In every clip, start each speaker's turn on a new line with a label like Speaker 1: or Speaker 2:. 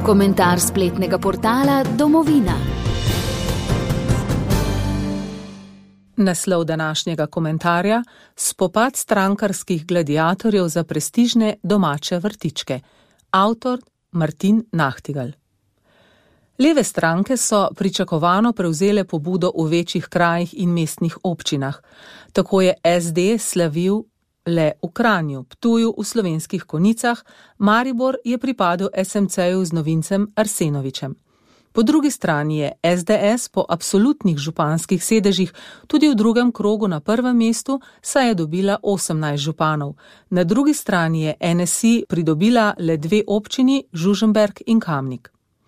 Speaker 1: Komentar spletnega portala Domovina.
Speaker 2: Naslov današnjega komentarja: Spopad strankarskih gladiatorjev za prestižne domače vrtičke. Avtor Martin Nachtigal. Leve stranke so pričakovano prevzele pobudo v večjih krajih in mestnih občinah. Tako je SD slavil le v Kranju, Ptuju, v Slovenskih Konjicah, Maribor je pripadel SMC-ju z novincem Arsenovičem. Po drugi strani je SDS po absolutnih županskih sedežih tudi v drugem krogu na prvem mestu, saj je dobila 18 županov. Na drugi strani je NSI pridobila le 2 občini, Žužemberk in Kamnik.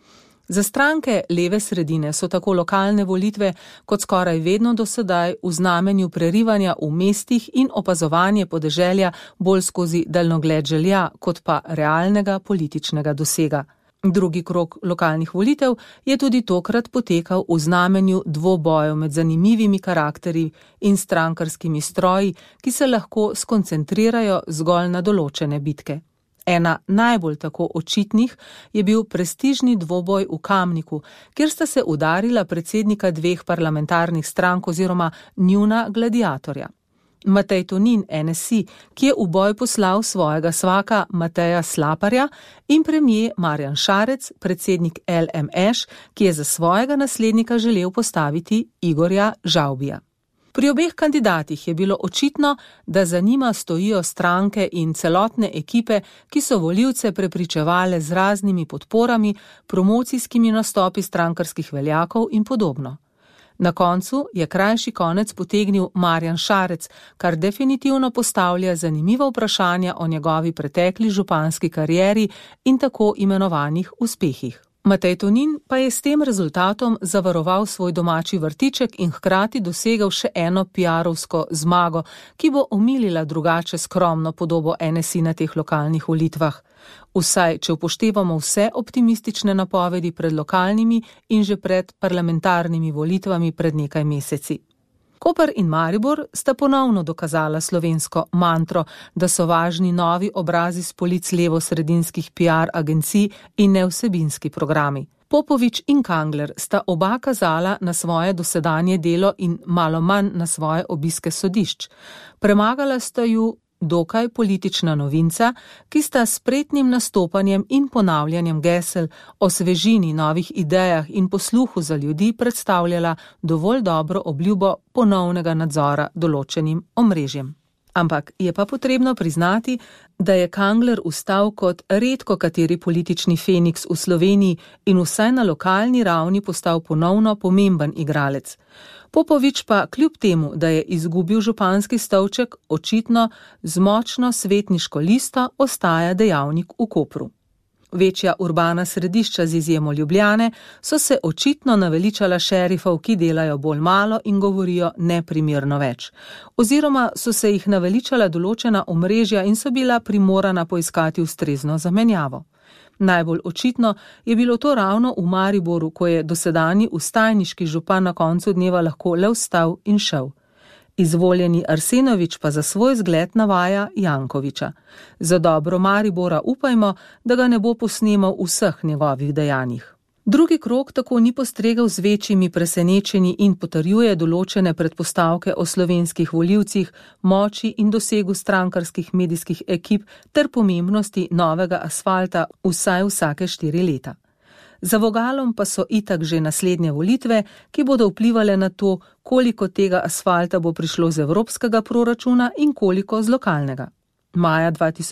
Speaker 2: Za stranke leve sredine so tako lokalne volitve kot skoraj vedno do sedaj v znamenju prerivanja v mestih in opazovanje podeželja bolj skozi daljnogled želja kot pa realnega političnega dosega. Drugi krog lokalnih volitev je tudi tokrat potekal v znamenju dvobojev med zanimivimi karakterji in strankarskimi stroji, ki se lahko skoncentrirajo zgolj na določene bitke. Ena najbolj tako očitnih je bil prestižni dvoboj v Kamniku, kjer sta se udarila predsednika 2 parlamentarnih strank oziroma njuna gladiatorja. Matej Tonin, NSI, ki je v boj poslal svojega svaka Mateja Slaparja, in premier Marjan Šarec, predsednik LMŠ, ki je za svojega naslednika želel postaviti Igorja Žavbija. Pri obeh kandidatih je bilo očitno, da za njima stojijo stranke in celotne ekipe, ki so volivce prepričevale z raznimi podporami, promocijskimi nastopi strankarskih veljakov in podobno. Na koncu je krajši konec potegnil Marjan Šarec, kar definitivno postavlja zanimiva vprašanja o njegovi pretekli županski karieri in tako imenovanih uspehih. Matej Tonin pa je s tem rezultatom zavaroval svoj domači vrtiček in hkrati dosegel še eno PR-ovsko zmago, ki bo omilila drugače skromno podobo NSI na teh lokalnih volitvah. Vsaj, če upoštevamo vse optimistične napovedi pred lokalnimi in že pred parlamentarnimi volitvami pred nekaj meseci. Koper in Maribor sta ponovno dokazala slovensko mantro, da so važni novi obrazi s polic levo-sredinskih PR agencij in nevsebinski programi. Popovič in Kangler sta oba kazala na svoje dosedanje delo in malo manj na svoje obiske sodišč. Premagala sta ju dokaj politična novinca, ki sta s spretnim nastopanjem in ponavljanjem gesel o svežini, novih idejah in posluhu za ljudi predstavljala dovolj dobro obljubo ponovnega nadzora določenim omrežjem. Ampak je pa potrebno priznati, da je Kangler ustal kot redko kateri politični feniks v Sloveniji in vsaj na lokalni ravni postal ponovno pomemben igralec. Popovič pa kljub temu, da je izgubil županski stolček, očitno z močno svetniško listo ostaja dejavnik v Kopru. Večja urbana središča z izjemo Ljubljane so se očitno naveličala šerifov, ki delajo bolj malo in govorijo neprimerno več. Oziroma so se jih naveličala določena omrežja in so bila primorana poiskati ustrezno zamenjavo. Najbolj očitno je bilo to ravno v Mariboru, ko je dosedanji vstajniški župan na koncu dneva lahko le vstal in šel. Izvoljeni Arsenovič pa za svoj zgled navaja Jankoviča. Za dobro Maribora upajmo, da ga ne bo posnemal vseh njegovih dejanjih. Drugi krog tako ni postregel z večjimi presenečenji in potrjuje določene predpostavke o slovenskih volivcih, moči in dosegu strankarskih medijskih ekip ter pomembnosti novega asfalta vsaj vsake 4 leta. Za vogalom pa so itak že naslednje volitve, ki bodo vplivale na to, koliko tega asfalta bo prišlo z evropskega proračuna in koliko z lokalnega. Maja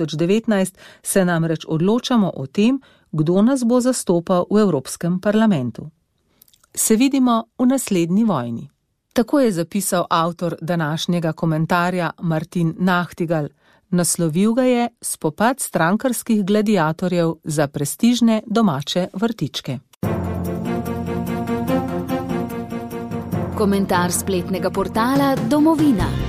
Speaker 2: 2019 se namreč odločamo o tem, kdo nas bo zastopal v Evropskem parlamentu. Se vidimo v naslednji vojni. Tako je zapisal avtor današnjega komentarja Martin Nachtigal. Naslovil ga je Spopad strankarskih gladiatorjev za prestižne domače vrtičke.
Speaker 1: Komentar spletnega portala Domovina.